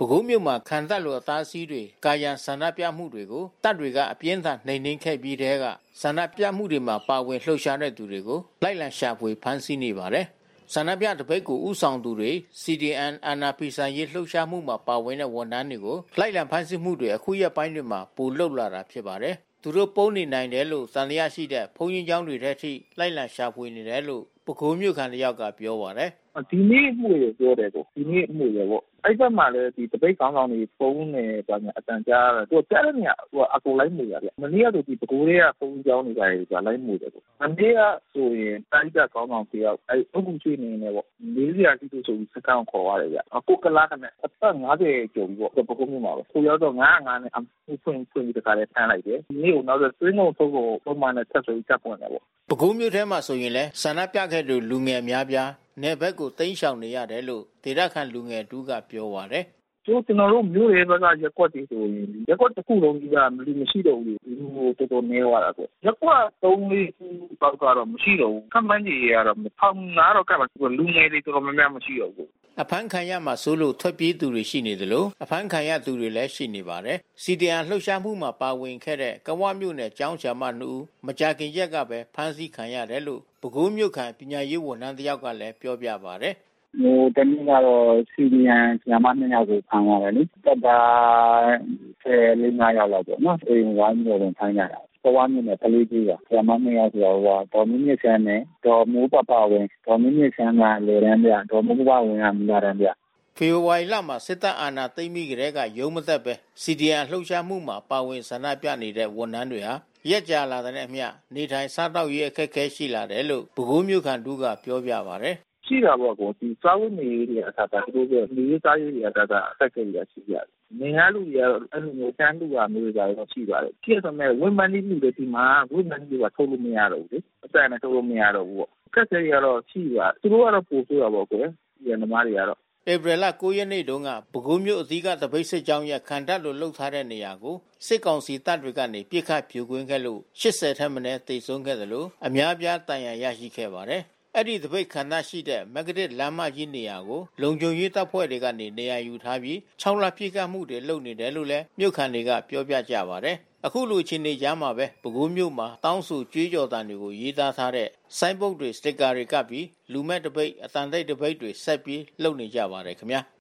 ပဲခူးမြို့မှာခံတပ်လိုအသားစီးတွေကာယံဆန္ဒပြမှုတွေကိုတပ်တွေကအပြင်းထန်နှိမ်နင်းခဲ့ပြီးတဲ့ကဆန္ဒပြမှုတွေမှာပါဝင်လှုပ်ရှားတဲ့သူတွေကိုလိုက်လံရှာဖွေဖမ်းဆီးနေပါတယ်ဆန္ဒပြတပိတ်ကိုဥဆောင်သူတွေ CDN အာနာပီဆိုင်ရေးလှုပ်ရှားမှုမှာပါဝင်တဲ့ဝန်ထမ်းတွေကိုလိုက်လံဖမ်းဆီးမှုတွေအခုရက်ပိုင်းတွေမှာပိုလှုပ်လာတာဖြစ်ပါတယ်သူတို့ပုံနေနိုင်တယ်လို့သံသယရှိတဲ့ဘုန်းကြီးကျောင်းတွေထဲထိလိုက်လံရှာဖွေနေတယ်လို့ပဲခူးမြို့ခံတယောက်ကပြောပါတယ်ဒီနေ့မှုရပြောတယ်ကိုဒီနေ့မှုရပေါ့အဲ့ဘက်မှာလည်းဒီတပိတ်ကောင်းဆောင်တွေဖုန်းနေပါညာအတန်ကြားတယ်သူကြားတဲ့နေရာသူအကူလိုက်မှုရဗျမနေ့ကဆိုဒီပဲခူးတွေကဖုန်းကြောင်းနေကြတယ်ဆိုတာလိုက်မှုတယ်ကိုမနေ့ကဆိုရင်တိုင်းကြကောင်းဆောင်တယောက်အဲ့အုပ်ကူချွေနေနေပေါ့လေးစီယာတိတို့ဆိုပြီးစကောင်းခေါ်ရတယ်ဗျအခုကလာကနေအသက်50ကျော်ပြီပေါ့ပဲခူးမြို့မှာပေါ့ကိုရောက်တော့905နဲ့အမှုဖွင့်ပြီးတခါလဲဖမ်းလိုက်တယ်ဒီနေ့ကိုနောက်တော့သွင်းကုန်ထုတ်ကိုပုံမှန်နဲ့ဆက်ဆိုပြီးတပ်ပွင့်တယ်ပေါ့ပဲခူးမြို့ထဲမှာဆိုရင်လဲဆန္ဒပြခဲ့တဲ့လူငယ်များပြားနယ်ဘက်ကိုတိမ်းရှောင်နေရတယ်လို့ဒေသခံလူငယ်တူကပြောပါတယ်ကျွန်တော်တို့မျိုးရဲဘက်ကရက်ကွက်တွေဆိုရင်ရက်ကွက်တစ်ခုလုံးကြီးကလူမရှိတော့ဘူးလူတော်တော်နေသွားတာပေါ့ရက်ကွက်3-4ခုပေါက်ကတော့မရှိတော့ဘူးခန့်မှန်းကြီးရတော့1500တော့ကပ်ပါလူငယ်တွေတော်တော်များများမရှိတော့ဘူးအဖမ်းခံရမှာစိုးလို့ထွက်ပြေးသူတွေရှိနေတယ်လို့အဖမ်းခံရသူတွေလည်းရှိနေပါတယ်စီဒီအန်လှုပ်ရှားမှုမှာပါဝင်ခဲ့တဲ့ကဝမြို့နယ်ကျောင်းဆရာမ2ဦးမကြာခင်ရက်ကပဲဖမ်းဆီးခံရတယ်လို့ပဲခူးမြို့ခံပညာရေးဝန်ထမ်းတယောက်ကလည်းပြောပြပါတယ်ဟိုတနည်းကတော့စီဒီအန်ဆရာမ2ယောက်ကိုဖမ်းရတယ်လေတက်တာ15ယောက်လောက်ပေါ့နော်အိမ်ဝိုင်းမျိုးဝင်ဖမ်းရတာဘဝမျိုးနဲ့ကလေးကြီးကဆရာမ2ယောက်ဆိုတော့တော်မြင့်ဆန်းနဲ့တော်မိုးပပဝင်တော်မြင့်ဆန်းကလေရန်ပြတော်မိုးပပဝင်ကမလာရန်ပြဖေဖော်ဝါရီလမှာစစ်တပ်အာဏာသိမ်းပြီးကြတဲ့ကရုံးမသက်ပဲ CDN လှုပ်ရှားမှုမှာပါဝင်ဆန္ဒပြနေတဲ့ဝန်ထမ်းတွေဟာရက်ကြာလာတဲ့အမျှနေထိုင်စားတောက်ရေးအခက်အခဲရှိလာတယ်လို့ပဲခူးမြို့ခံတူကပြောပြပါတယ်ရှိတာပေါ့ကိုဒီစားဝတ်နေရေးတွေအသာသူတို့ရဲ့နေရေးစားရေးတွေအသာအဆက်ကြီးရရှိကြတယ်။နေရလူတွေကတော့အဲ့လိုမျိုးတန်းလူကမျိုးတွေတော့ရှိပါတယ်။ဖြစ်ဆိုမဲ့ဝန်မန်လေးလူတွေဒီမှာဝန်မန်လေးကထုတ်လို့မရတော့ဘူးလေ။အစနဲ့ထုတ်လို့မရတော့ဘူးပေါ့။အခက်အခဲတွေကတော့ရှိပါသူတို့ကတော့ပို့ဆိုးတာပေါ့ကွယ်။ဒီနမားတွေကတော့ဧပြီလ9ရက်နေ့တုန်းကပဲခူးမြို့အသီးကတပိတ်စစ်ကြောင်းရဲ့ခံတပ်လိုလှုပ်ထားတဲ့နေရာကိုစစ်ကောင်စီတပ်တွေကနေပြစ်ခတ်ဖြိုခွင်းခဲ့လို့80ထက်မနည်းသေဆုံးခဲ့တယ်လို့အများပြားတန်ရာရရှိခဲ့ပါတယ်အဲ့ဒီတပိတ်ခန္ဓာရှိတဲ့မဂ္ဂတစ်လမ်းမကြီးနေရာကိုလုံခြုံရေးတပ်ဖွဲ့တွေကနေနေရာယူထားပြီး6လပြည့်ကမှုတွေလုပ်နေတယ်လို့လည်းမြို့ခံတွေကပြောပြကြပါတယ်အခုလိုအခြေအနေကြားမှာပဲပဲခူးမြို့မှာတောင်းဆိုကြွေးကြော်တန်တွေကိုရေးသားထားတဲ့ဆိုင်းဘုတ်တွေစတစ်ကာတွေကပ်ပြီးလူမဲ့တပိတ်အတန်တိတ်တပိတ်တွေဆက်ပြီးလုပ်နေကြပါတယ်ခင်ဗျာ